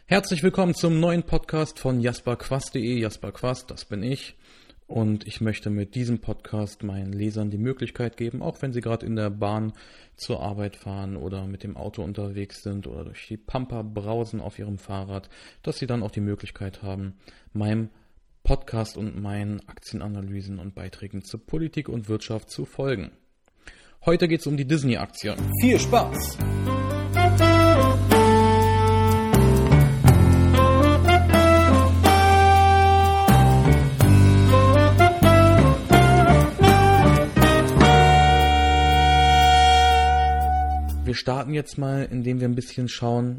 Herzlich willkommen zum neuen Podcast von jasperquast.de. Jasper Quast, das bin ich. Und ich möchte mit diesem Podcast meinen Lesern die Möglichkeit geben, auch wenn sie gerade in der Bahn zur Arbeit fahren oder mit dem Auto unterwegs sind oder durch die Pampa brausen auf ihrem Fahrrad, dass sie dann auch die Möglichkeit haben, meinem Podcast und meinen Aktienanalysen und Beiträgen zur Politik und Wirtschaft zu folgen. Heute geht es um die Disney-Aktie. Viel Spaß! Wir starten jetzt mal, indem wir ein bisschen schauen,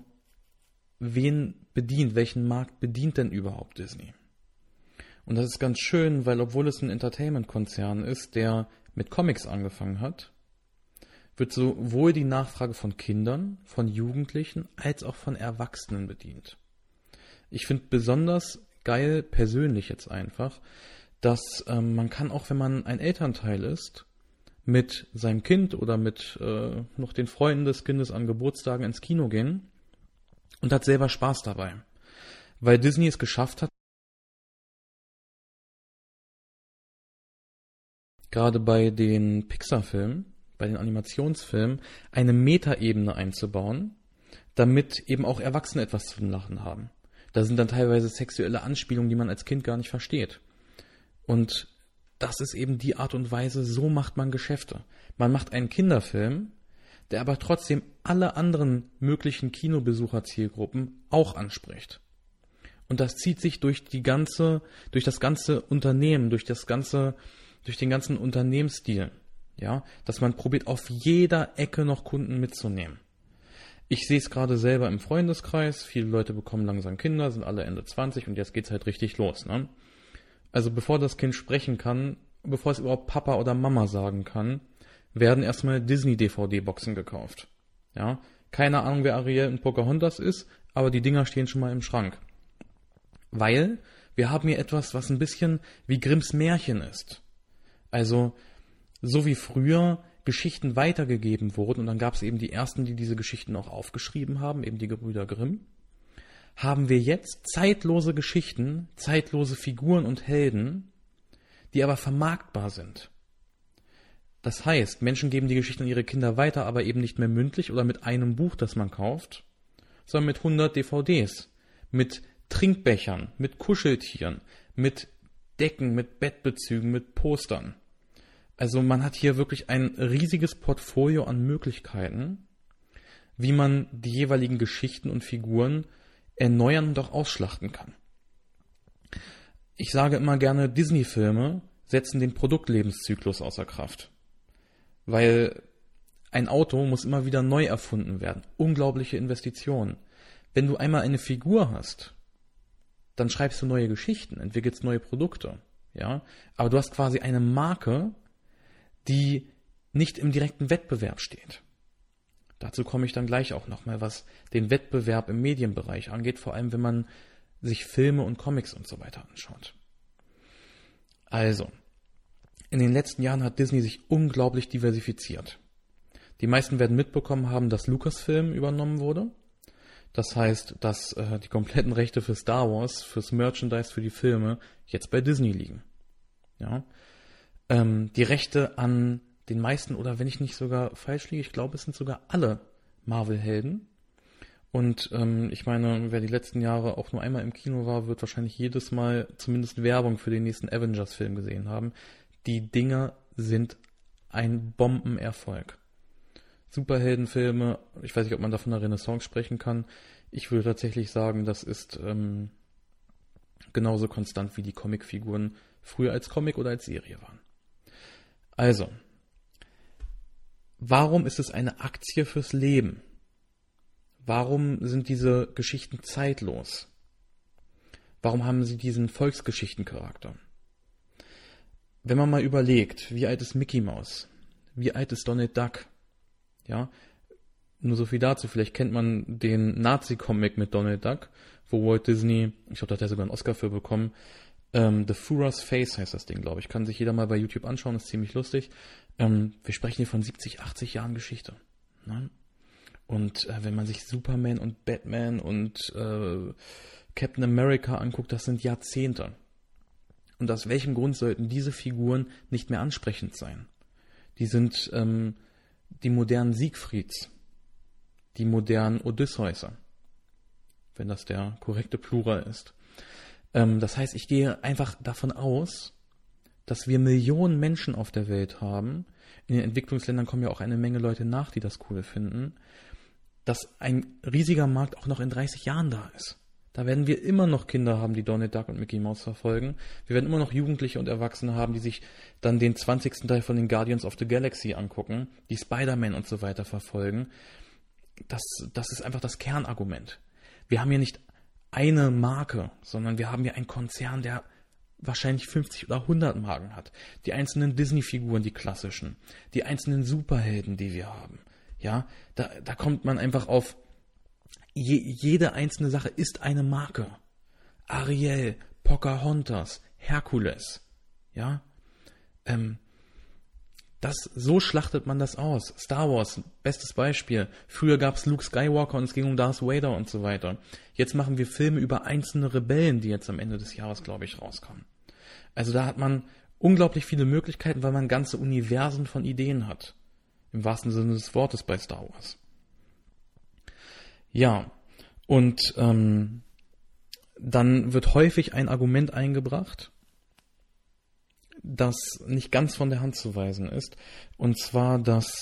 welchen Markt bedient denn überhaupt Disney? Und das ist ganz schön, weil obwohl es ein Entertainment-Konzern ist, der mit Comics angefangen hat, wird sowohl die Nachfrage von Kindern, von Jugendlichen als auch von Erwachsenen bedient. Ich finde besonders geil, persönlich jetzt einfach, dass man kann auch, wenn man ein Elternteil ist, mit seinem Kind oder mit noch den Freunden des Kindes an Geburtstagen ins Kino gehen und hat selber Spaß dabei. Weil Disney es geschafft hat, gerade bei den Pixar-Filmen, bei den Animationsfilmen, eine Metaebene einzubauen, damit eben auch Erwachsene etwas zum Lachen haben. Da sind dann teilweise sexuelle Anspielungen, die man als Kind gar nicht versteht. Und das ist eben die Art und Weise, so macht man Geschäfte. Man macht einen Kinderfilm, der aber trotzdem alle anderen möglichen Kinobesucherzielgruppen auch anspricht. Und das zieht sich durch das ganze Unternehmen, durch den ganzen Unternehmensstil, ja, dass man probiert, auf jeder Ecke noch Kunden mitzunehmen. Ich sehe es gerade selber im Freundeskreis, viele Leute bekommen langsam Kinder, sind alle Ende 20 und jetzt geht's halt richtig los, ne? Also bevor das Kind sprechen kann, bevor es überhaupt Papa oder Mama sagen kann, werden erstmal Disney-DVD-Boxen gekauft. Ja, keine Ahnung, wer Ariel und Pocahontas ist, aber die Dinger stehen schon mal im Schrank. Weil wir haben hier etwas, was ein bisschen wie Grimms Märchen ist. Also, so wie früher Geschichten weitergegeben wurden, und dann gab es eben die ersten, die diese Geschichten auch aufgeschrieben haben, eben die Gebrüder Grimm, haben wir jetzt zeitlose Geschichten, zeitlose Figuren und Helden, die aber vermarktbar sind. Das heißt, Menschen geben die Geschichten an ihre Kinder weiter, aber eben nicht mehr mündlich oder mit einem Buch, das man kauft, sondern mit 100 DVDs, mit Trinkbechern, mit Kuscheltieren, mit Decken, mit Bettbezügen, mit Postern. Also man hat hier wirklich ein riesiges Portfolio an Möglichkeiten, wie man die jeweiligen Geschichten und Figuren erneuern und auch ausschlachten kann. Ich sage immer gerne, Disney-Filme setzen den Produktlebenszyklus außer Kraft. Weil ein Auto muss immer wieder neu erfunden werden. Unglaubliche Investitionen. Wenn du einmal eine Figur hast, dann schreibst du neue Geschichten, entwickelst neue Produkte. Ja? Aber du hast quasi eine Marke, die nicht im direkten Wettbewerb steht. Dazu komme ich dann gleich auch nochmal, was den Wettbewerb im Medienbereich angeht, vor allem wenn man sich Filme und Comics und so weiter anschaut. Also, in den letzten Jahren hat Disney sich unglaublich diversifiziert. Die meisten werden mitbekommen haben, dass Lucasfilm übernommen wurde. Das heißt, dass die kompletten Rechte für Star Wars, fürs Merchandise, für die Filme jetzt bei Disney liegen. Ja? Die Rechte an den meisten, oder wenn ich nicht sogar falsch liege, ich glaube, es sind sogar alle Marvel-Helden. Und ich meine, wer die letzten Jahre auch nur einmal im Kino war, wird wahrscheinlich jedes Mal zumindest Werbung für den nächsten Avengers-Film gesehen haben. Die Dinger sind ein Bombenerfolg. Superheldenfilme, ich weiß nicht, ob man da von einer Renaissance sprechen kann. Ich würde tatsächlich sagen, das ist genauso konstant wie die Comicfiguren früher als Comic oder als Serie waren. Also, warum ist es eine Aktie fürs Leben? Warum sind diese Geschichten zeitlos? Warum haben sie diesen Volksgeschichtencharakter? Wenn man mal überlegt, wie alt ist Mickey Mouse? Wie alt ist Donald Duck? Ja, nur so viel dazu. Vielleicht kennt man den Nazi-Comic mit Donald Duck, wo Walt Disney, ich glaube, da hat er sogar einen Oscar für bekommen, The Führer's Face heißt das Ding, glaube ich. Kann sich jeder mal bei YouTube anschauen, ist ziemlich lustig. Wir sprechen hier von 70, 80 Jahren Geschichte. Ne? Und wenn man sich Superman und Batman und Captain America anguckt, das sind Jahrzehnte. Und aus welchem Grund sollten diese Figuren nicht mehr ansprechend sein? Die sind die modernen Siegfrieds, die modernen Odysseuse, wenn das der korrekte Plural ist. Das heißt, ich gehe einfach davon aus, dass wir Millionen Menschen auf der Welt haben. In den Entwicklungsländern kommen ja auch eine Menge Leute nach, die das cool finden, dass ein riesiger Markt auch noch in 30 Jahren da ist. Da werden wir immer noch Kinder haben, die Donald Duck und Mickey Mouse verfolgen. Wir werden immer noch Jugendliche und Erwachsene haben, die sich dann den 20. Teil von den Guardians of the Galaxy angucken, die Spider-Man und so weiter verfolgen. Das ist einfach das Kernargument. Wir haben hier nicht eine Marke, sondern wir haben hier einen Konzern, der wahrscheinlich 50 oder 100 Marken hat. Die einzelnen Disney-Figuren, die klassischen, die einzelnen Superhelden, die wir haben. Ja, da kommt man einfach auf, jede einzelne Sache ist eine Marke. Ariel, Pocahontas, Herkules. Ja, so schlachtet man das aus. Star Wars, bestes Beispiel. Früher gab es Luke Skywalker und es ging um Darth Vader und so weiter. Jetzt machen wir Filme über einzelne Rebellen, die jetzt am Ende des Jahres, glaube ich, rauskommen. Also da hat man unglaublich viele Möglichkeiten, weil man ganze Universen von Ideen hat. Im wahrsten Sinne des Wortes bei Star Wars. Ja, und dann wird häufig ein Argument eingebracht, das nicht ganz von der Hand zu weisen ist. Und zwar, dass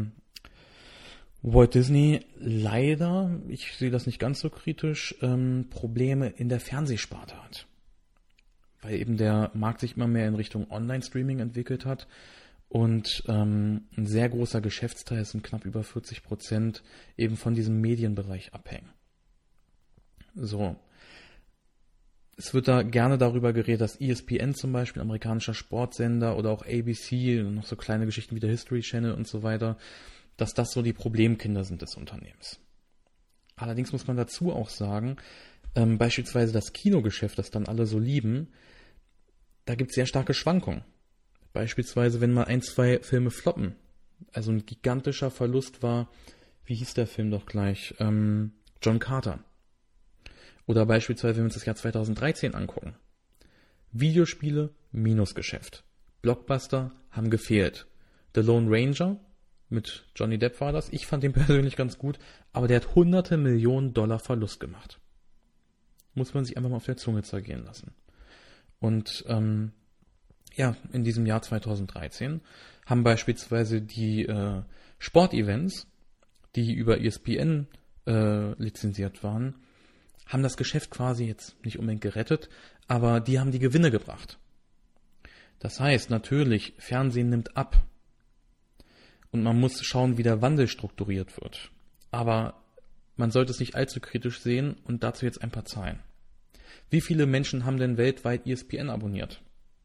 Walt Disney leider, ich sehe das nicht ganz so kritisch, Probleme in der Fernsehsparte hat. Weil eben der Markt sich immer mehr in Richtung Online-Streaming entwickelt hat. Und ein sehr großer Geschäftsteil, es sind knapp über 40%, eben von diesem Medienbereich abhängen. So. Es wird da gerne darüber geredet, dass ESPN zum Beispiel, amerikanischer Sportsender, oder auch ABC, noch so kleine Geschichten wie der History Channel und so weiter, dass das so die Problemkinder sind des Unternehmens. Allerdings muss man dazu auch sagen, beispielsweise das Kinogeschäft, das dann alle so lieben, da gibt es sehr starke Schwankungen. Beispielsweise, wenn mal 1, 2 Filme floppen. Also ein gigantischer Verlust war, wie hieß der Film doch gleich? John Carter. Oder beispielsweise, wenn wir uns das Jahr 2013 angucken. Videospiele, Minusgeschäft. Blockbuster haben gefehlt. The Lone Ranger, mit Johnny Depp war das. Ich fand den persönlich ganz gut, aber der hat hunderte Millionen Dollar Verlust gemacht. Muss man sich einfach mal auf der Zunge zergehen lassen. Und in diesem Jahr 2013 haben beispielsweise die Sportevents, die über ESPN lizenziert waren, haben das Geschäft quasi jetzt nicht unbedingt gerettet, aber die haben die Gewinne gebracht. Das heißt, natürlich, Fernsehen nimmt ab und man muss schauen, wie der Wandel strukturiert wird. Aber man sollte es nicht allzu kritisch sehen und dazu jetzt ein paar Zahlen. Wie viele Menschen haben denn weltweit ESPN abonniert?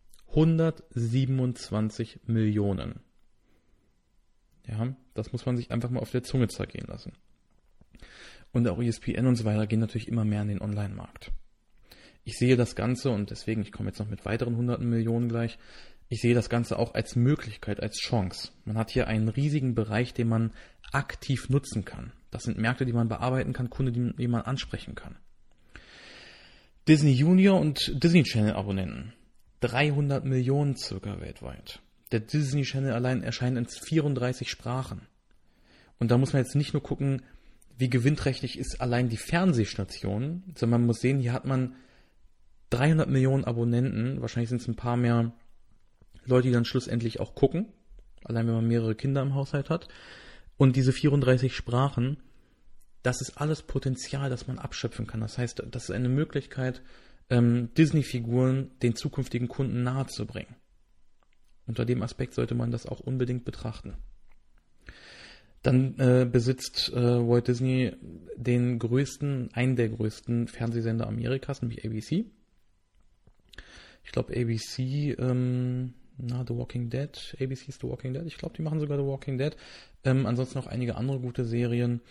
127 Millionen. Ja, das muss man sich einfach mal auf der Zunge zergehen lassen. Und auch ESPN und so weiter gehen natürlich immer mehr in den Online-Markt. Ich sehe das Ganze, und deswegen, ich komme jetzt noch mit weiteren hunderten Millionen gleich, ich sehe das Ganze auch als Möglichkeit, als Chance. Man hat hier einen riesigen Bereich, den man aktiv nutzen kann. Das sind Märkte, die man bearbeiten kann, Kunden, die man ansprechen kann. Disney Junior und Disney Channel Abonnenten. 300 Millionen circa weltweit. Der Disney Channel allein erscheint in 34 Sprachen. Und da muss man jetzt nicht nur gucken, wie gewinnträchtig ist allein die Fernsehstation, sondern man muss sehen, hier hat man 300 Millionen Abonnenten, wahrscheinlich sind es ein paar mehr Leute, die dann schlussendlich auch gucken, allein wenn man mehrere Kinder im Haushalt hat. Und diese 34 Sprachen, das ist alles Potenzial, das man abschöpfen kann. Das heißt, das ist eine Möglichkeit, Disney-Figuren den zukünftigen Kunden nahezubringen. Unter dem Aspekt sollte man das auch unbedingt betrachten. Dann besitzt Walt Disney einen der größten Fernsehsender Amerikas, nämlich ABC. Ich glaube ABC, The Walking Dead, ABC ist The Walking Dead, ich glaube, die machen sogar The Walking Dead. Ansonsten noch einige andere gute Serien.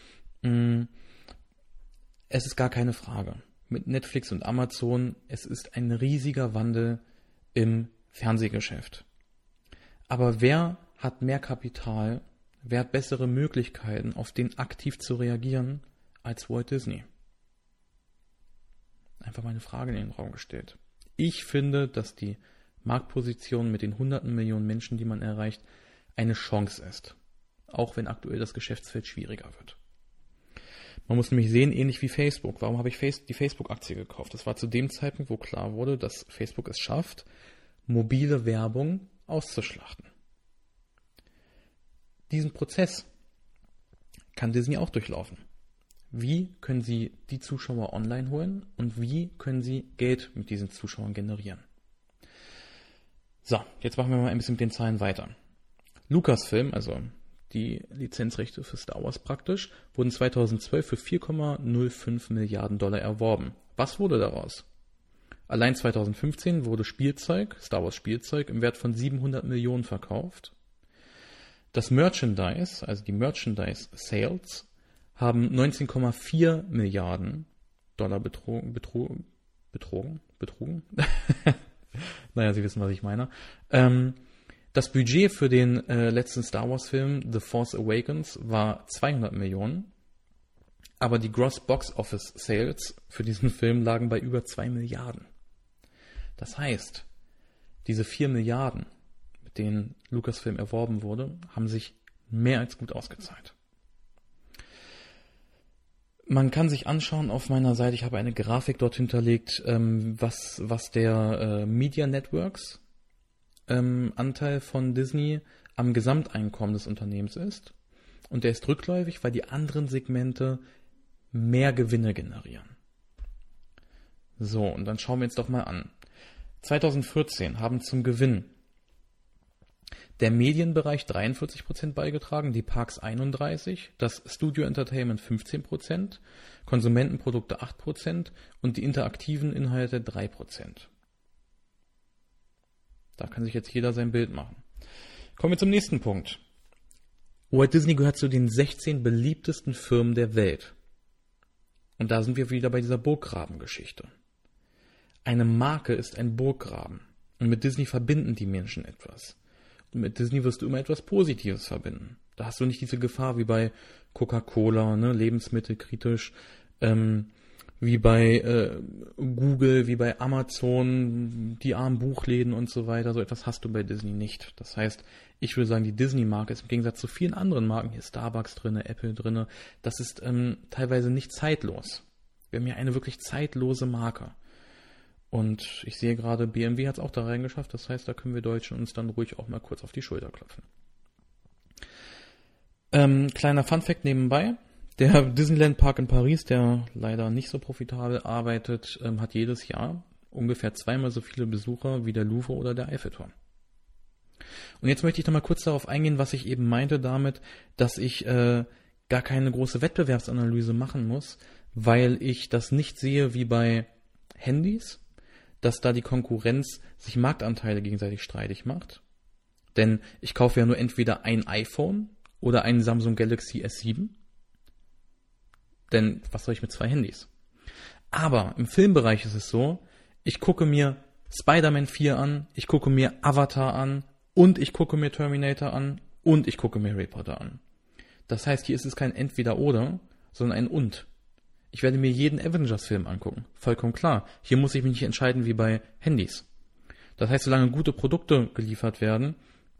Es ist gar keine Frage. Mit Netflix und Amazon, es ist ein riesiger Wandel im Fernsehgeschäft. Aber wer hat mehr Kapital, wer hat bessere Möglichkeiten, auf den aktiv zu reagieren, als Walt Disney? Einfach mal eine Frage in den Raum gestellt. Ich finde, dass die Marktposition mit den hunderten Millionen Menschen, die man erreicht, eine Chance ist. Auch wenn aktuell das Geschäftsfeld schwieriger wird. Man muss nämlich sehen, ähnlich wie Facebook. Warum habe ich die Facebook-Aktie gekauft? Das war zu dem Zeitpunkt, wo klar wurde, dass Facebook es schafft, mobile Werbung auszuschlachten. Diesen Prozess kann Disney auch durchlaufen. Wie können Sie die Zuschauer online holen und wie können Sie Geld mit diesen Zuschauern generieren? So, jetzt machen wir mal ein bisschen mit den Zahlen weiter. Lucasfilm, also die Lizenzrechte für Star Wars praktisch, wurden 2012 für 4,05 Milliarden Dollar erworben. Was wurde daraus? Allein 2015 wurde Star Wars Spielzeug, im Wert von 700 Millionen verkauft. Das Merchandise, also die Merchandise Sales, haben 19,4 Milliarden Dollar betrogen. Naja, Sie wissen, was ich meine. Das Budget für den letzten Star Wars Film The Force Awakens war 200 Millionen, aber die Gross Box Office Sales für diesen Film lagen bei über 2 Milliarden. Das heißt, diese 4 Milliarden, mit denen Lucasfilm erworben wurde, haben sich mehr als gut ausgezahlt. Man kann sich anschauen auf meiner Seite, ich habe eine Grafik dort hinterlegt, was der Media Networks Anteil von Disney am Gesamteinkommen des Unternehmens ist. Und der ist rückläufig, weil die anderen Segmente mehr Gewinne generieren. So, und dann schauen wir uns doch mal an. 2014 haben zum Gewinn der Medienbereich 43% beigetragen, die Parks 31%, das Studio Entertainment 15%, Konsumentenprodukte 8% und die interaktiven Inhalte 3%. Da kann sich jetzt jeder sein Bild machen. Kommen wir zum nächsten Punkt. Walt Disney gehört zu den 16 beliebtesten Firmen der Welt. Und da sind wir wieder bei dieser Burggraben-Geschichte. Eine Marke ist ein Burggraben. Und mit Disney verbinden die Menschen etwas. Und mit Disney wirst du immer etwas Positives verbinden. Da hast du nicht diese Gefahr wie bei Coca-Cola, ne, lebensmittelkritisch, wie bei Google, wie bei Amazon, die armen Buchläden und so weiter. So etwas hast du bei Disney nicht. Das heißt, ich würde sagen, die Disney-Marke ist im Gegensatz zu vielen anderen Marken, hier Starbucks drinne, Apple drinne, das ist teilweise nicht zeitlos. Wir haben hier eine wirklich zeitlose Marke. Und ich sehe gerade, BMW hat es auch da reingeschafft. Das heißt, da können wir Deutschen uns dann ruhig auch mal kurz auf die Schulter klopfen. Kleiner Funfact nebenbei. Der Disneyland Park in Paris, der leider nicht so profitabel arbeitet, hat jedes Jahr ungefähr 2-mal so viele Besucher wie der Louvre oder der Eiffelturm. Und jetzt möchte ich noch mal kurz darauf eingehen, was ich eben meinte damit, dass ich gar keine große Wettbewerbsanalyse machen muss, weil ich das nicht sehe wie bei Handys, dass da die Konkurrenz sich Marktanteile gegenseitig streitig macht. Denn ich kaufe ja nur entweder ein iPhone oder einen Samsung Galaxy S7. Denn was soll ich mit 2 Handys? Aber im Filmbereich ist es so, ich gucke mir Spider-Man 4 an, ich gucke mir Avatar an und ich gucke mir Terminator an und ich gucke mir Harry Potter an. Das heißt, hier ist es kein Entweder-Oder, sondern ein Und. Ich werde mir jeden Avengers-Film angucken. Vollkommen klar. Hier muss ich mich nicht entscheiden wie bei Handys. Das heißt, solange gute Produkte geliefert werden,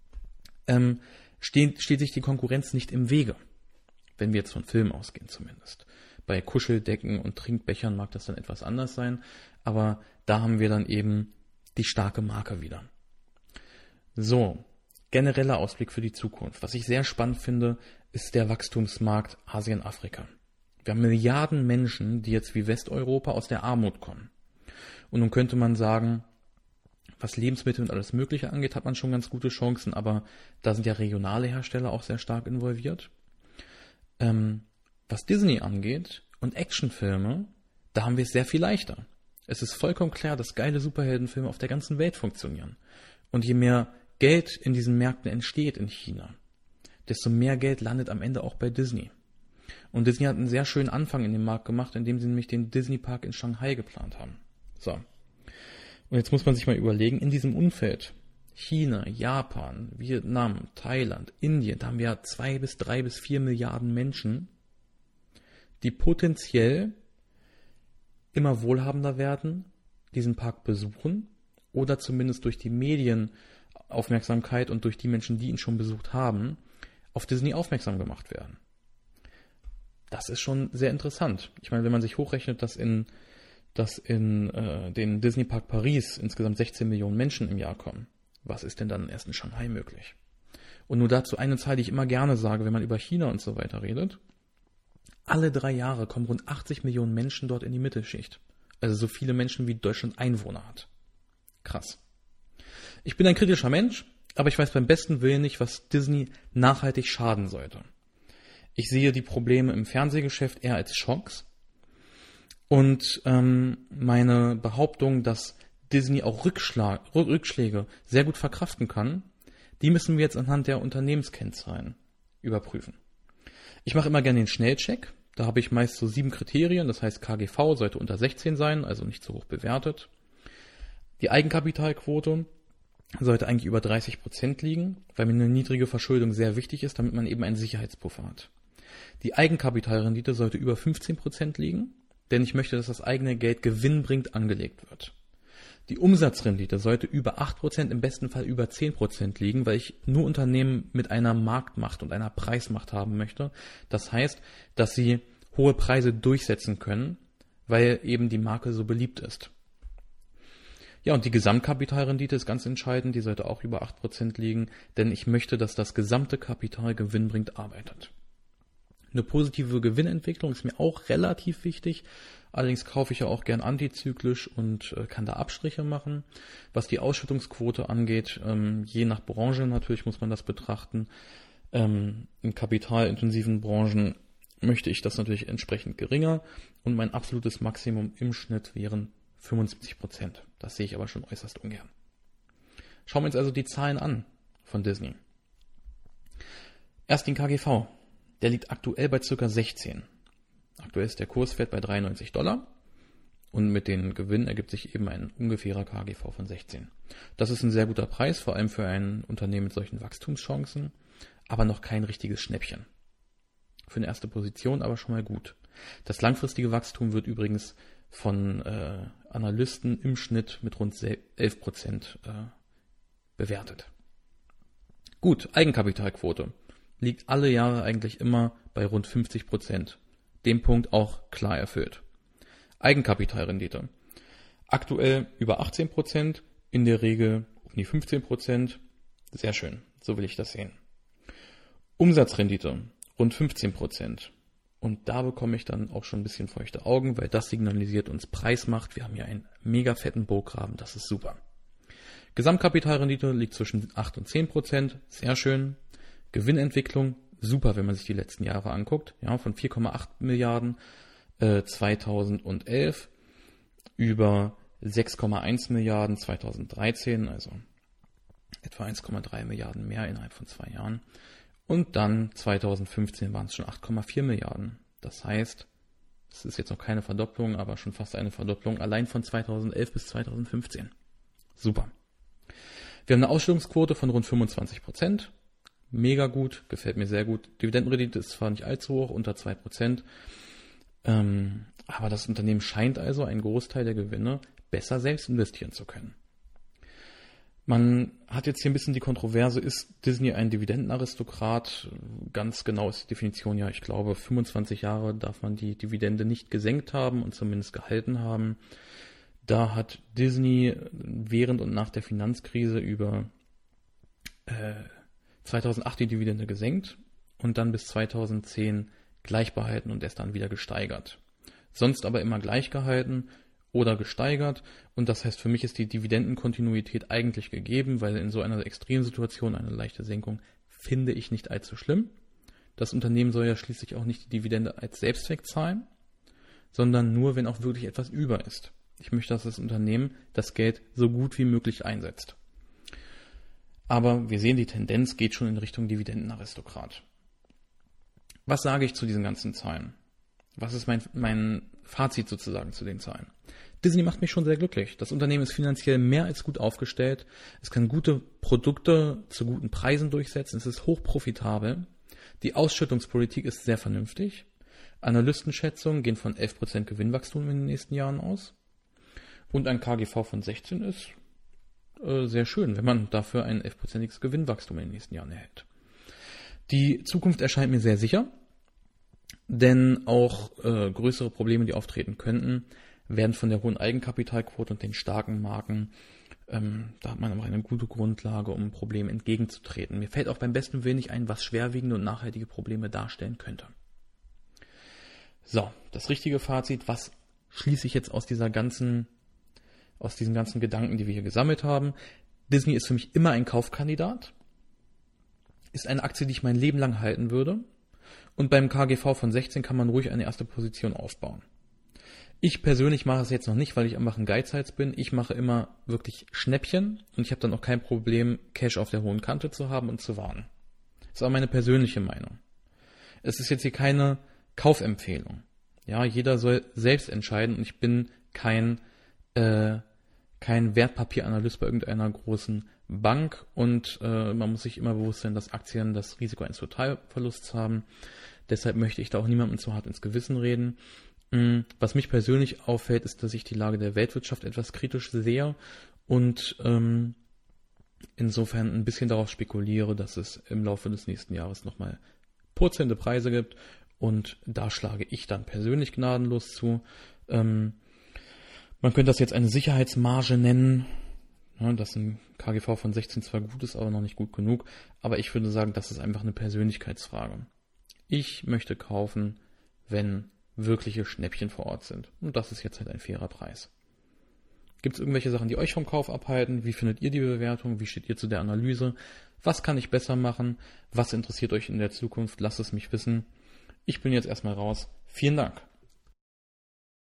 steht sich die Konkurrenz nicht im Wege. Wenn wir jetzt von Filmen ausgehen zumindest. Bei Kuscheldecken und Trinkbechern mag das dann etwas anders sein, aber da haben wir dann eben die starke Marke wieder. So, genereller Ausblick für die Zukunft. Was ich sehr spannend finde, ist der Wachstumsmarkt Asien-Afrika. Wir haben Milliarden Menschen, die jetzt wie Westeuropa aus der Armut kommen. Und nun könnte man sagen, was Lebensmittel und alles Mögliche angeht, hat man schon ganz gute Chancen, aber da sind ja regionale Hersteller auch sehr stark involviert. Was Disney angeht und Actionfilme, da haben wir es sehr viel leichter. Es ist vollkommen klar, dass geile Superheldenfilme auf der ganzen Welt funktionieren. Und je mehr Geld in diesen Märkten entsteht in China, desto mehr Geld landet am Ende auch bei Disney. Und Disney hat einen sehr schönen Anfang in dem Markt gemacht, indem sie nämlich den Disney Park in Shanghai geplant haben. So. Und jetzt muss man sich mal überlegen, in diesem Umfeld China, Japan, Vietnam, Thailand, Indien, da haben wir 2 bis 3 bis 4 Milliarden Menschen, die potenziell immer wohlhabender werden, diesen Park besuchen oder zumindest durch die Medienaufmerksamkeit und durch die Menschen, die ihn schon besucht haben, auf Disney aufmerksam gemacht werden. Das ist schon sehr interessant. Ich meine, wenn man sich hochrechnet, dass in den Disney Park Paris insgesamt 16 Millionen Menschen im Jahr kommen, was ist denn dann erst in Shanghai möglich? Und nur dazu eine Zahl, die ich immer gerne sage, wenn man über China und so weiter redet. Alle 3 Jahre kommen rund 80 Millionen Menschen dort in die Mittelschicht. Also so viele Menschen, wie Deutschland Einwohner hat. Krass. Ich bin ein kritischer Mensch, aber ich weiß beim besten Willen nicht, was Disney nachhaltig schaden sollte. Ich sehe die Probleme im Fernsehgeschäft eher als Schocks. Und meine Behauptung, dass Disney auch Rückschläge sehr gut verkraften kann, die müssen wir jetzt anhand der Unternehmenskennzahlen überprüfen. Ich mache immer gerne den Schnellcheck. Da habe ich meist so 7 Kriterien. Das heißt, KGV sollte unter 16 sein, also nicht so hoch bewertet. Die Eigenkapitalquote sollte eigentlich über 30% liegen, weil mir eine niedrige Verschuldung sehr wichtig ist, damit man eben einen Sicherheitspuffer hat. Die Eigenkapitalrendite sollte über 15% liegen, denn ich möchte, dass das eigene Geld gewinnbringend angelegt wird. Die Umsatzrendite sollte über 8%, im besten Fall über 10% liegen, weil ich nur Unternehmen mit einer Marktmacht und einer Preismacht haben möchte. Das heißt, dass sie hohe Preise durchsetzen können, weil eben die Marke so beliebt ist. Ja, und die Gesamtkapitalrendite ist ganz entscheidend, die sollte auch über 8% liegen, denn ich möchte, dass das gesamte Kapital gewinnbringend arbeitet. Eine positive Gewinnentwicklung ist mir auch relativ wichtig. Allerdings kaufe ich ja auch gern antizyklisch und kann da Abstriche machen. Was die Ausschüttungsquote angeht, je nach Branche natürlich muss man das betrachten. In kapitalintensiven Branchen möchte ich das natürlich entsprechend geringer und mein absolutes Maximum im Schnitt wären 75%. Das sehe ich aber schon äußerst ungern. Schauen wir uns also die Zahlen an von Disney. Erst den KGV. Der liegt aktuell bei ca. 16. Aktuell ist der Kurswert bei $93 und mit den Gewinnen ergibt sich eben ein ungefährer KGV von 16. Das ist ein sehr guter Preis, vor allem für ein Unternehmen mit solchen Wachstumschancen, aber noch kein richtiges Schnäppchen. Für eine erste Position aber schon mal gut. Das langfristige Wachstum wird übrigens von Analysten im Schnitt mit rund 11% bewertet. Gut, Eigenkapitalquote liegt alle Jahre eigentlich immer bei rund 50%. Dem Punkt auch klar erfüllt. Eigenkapitalrendite. Aktuell über 18%, in der Regel um die 15%. Sehr schön, so will ich das sehen. Umsatzrendite, rund 15%. Und da bekomme ich dann auch schon ein bisschen feuchte Augen, weil das signalisiert uns Preismacht. Wir haben hier einen mega fetten Burggraben, das ist super. Gesamtkapitalrendite liegt zwischen 8 und 10%, sehr schön. Gewinnentwicklung, super, wenn man sich die letzten Jahre anguckt. Ja, von 4,8 Milliarden 2011 über 6,1 Milliarden 2013, also etwa 1,3 Milliarden mehr innerhalb von 2 Jahren. Und dann 2015 waren es schon 8,4 Milliarden. Das heißt, es ist jetzt noch keine Verdopplung, aber schon fast eine Verdopplung allein von 2011 bis 2015. Super. Wir haben eine Ausschüttungsquote von rund 25%. Mega gut, gefällt mir sehr gut. Dividendenrendite ist zwar nicht allzu hoch, unter 2%, aber das Unternehmen scheint also einen Großteil der Gewinne besser selbst investieren zu können. Man hat jetzt hier ein bisschen die Kontroverse, ist Disney ein Dividendenaristokrat? Ganz genau ist die Definition ja, ich glaube, 25 Jahre darf man die Dividende nicht gesenkt haben und zumindest gehalten haben. Da hat Disney während und nach der Finanzkrise über 2008 die Dividende gesenkt und dann bis 2010 gleich behalten und erst dann wieder gesteigert. Sonst aber immer gleich gehalten oder gesteigert und das heißt, für mich ist die Dividendenkontinuität eigentlich gegeben, weil in so einer Extremsituation eine leichte Senkung finde ich nicht allzu schlimm. Das Unternehmen soll ja schließlich auch nicht die Dividende als Selbstzweck zahlen, sondern nur, wenn auch wirklich etwas über ist. Ich möchte, dass das Unternehmen das Geld so gut wie möglich einsetzt. Aber wir sehen, die Tendenz geht schon in Richtung Dividendenaristokrat. Was sage ich zu diesen ganzen Zahlen? Was ist mein Fazit sozusagen zu den Zahlen? Disney macht mich schon sehr glücklich. Das Unternehmen ist finanziell mehr als gut aufgestellt. Es kann gute Produkte zu guten Preisen durchsetzen. Es ist hochprofitabel. Die Ausschüttungspolitik ist sehr vernünftig. Analystenschätzungen gehen von 11% Gewinnwachstum in den nächsten Jahren aus. Und ein KGV von 16 ist sehr schön, wenn man dafür ein 11%iges Gewinnwachstum in den nächsten Jahren erhält. Die Zukunft erscheint mir sehr sicher, denn auch größere Probleme, die auftreten könnten, werden von der hohen Eigenkapitalquote und den starken Marken, da hat man aber eine gute Grundlage, um Problemen entgegenzutreten. Mir fällt auch beim besten Willen nicht ein, was schwerwiegende und nachhaltige Probleme darstellen könnte. So, das richtige Fazit, was schließe ich jetzt aus diesen ganzen Gedanken, die wir hier gesammelt haben? Disney ist für mich immer ein Kaufkandidat, ist eine Aktie, die ich mein Leben lang halten würde, und beim KGV von 16 kann man ruhig eine erste Position aufbauen. Ich persönlich mache es jetzt noch nicht, weil ich einfach ein Geizhals bin. Ich mache immer wirklich Schnäppchen und ich habe dann auch kein Problem, Cash auf der hohen Kante zu haben und zu warten. Das ist auch meine persönliche Meinung. Es ist jetzt hier keine Kaufempfehlung. Ja, jeder soll selbst entscheiden und ich bin kein Wertpapieranalyst bei irgendeiner großen Bank und man muss sich immer bewusst sein, dass Aktien das Risiko eines Totalverlusts haben. Deshalb möchte ich da auch niemandem zu hart ins Gewissen reden. Was mich persönlich auffällt, ist, dass ich die Lage der Weltwirtschaft etwas kritisch sehe und insofern ein bisschen darauf spekuliere, dass es im Laufe des nächsten Jahres nochmal purzelnde Preise gibt und da schlage ich dann persönlich gnadenlos zu. Man könnte das jetzt eine Sicherheitsmarge nennen, ja, dass ein KGV von 16 zwar gut ist, aber noch nicht gut genug, aber ich würde sagen, das ist einfach eine Persönlichkeitsfrage. Ich möchte kaufen, wenn wirkliche Schnäppchen vor Ort sind. Und das ist jetzt halt ein fairer Preis. Gibt es irgendwelche Sachen, die euch vom Kauf abhalten? Wie findet ihr die Bewertung? Wie steht ihr zu der Analyse? Was kann ich besser machen? Was interessiert euch in der Zukunft? Lasst es mich wissen. Ich bin jetzt erstmal raus. Vielen Dank.